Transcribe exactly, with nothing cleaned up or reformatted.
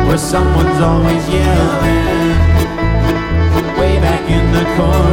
where someone's always yelling way back in the corner.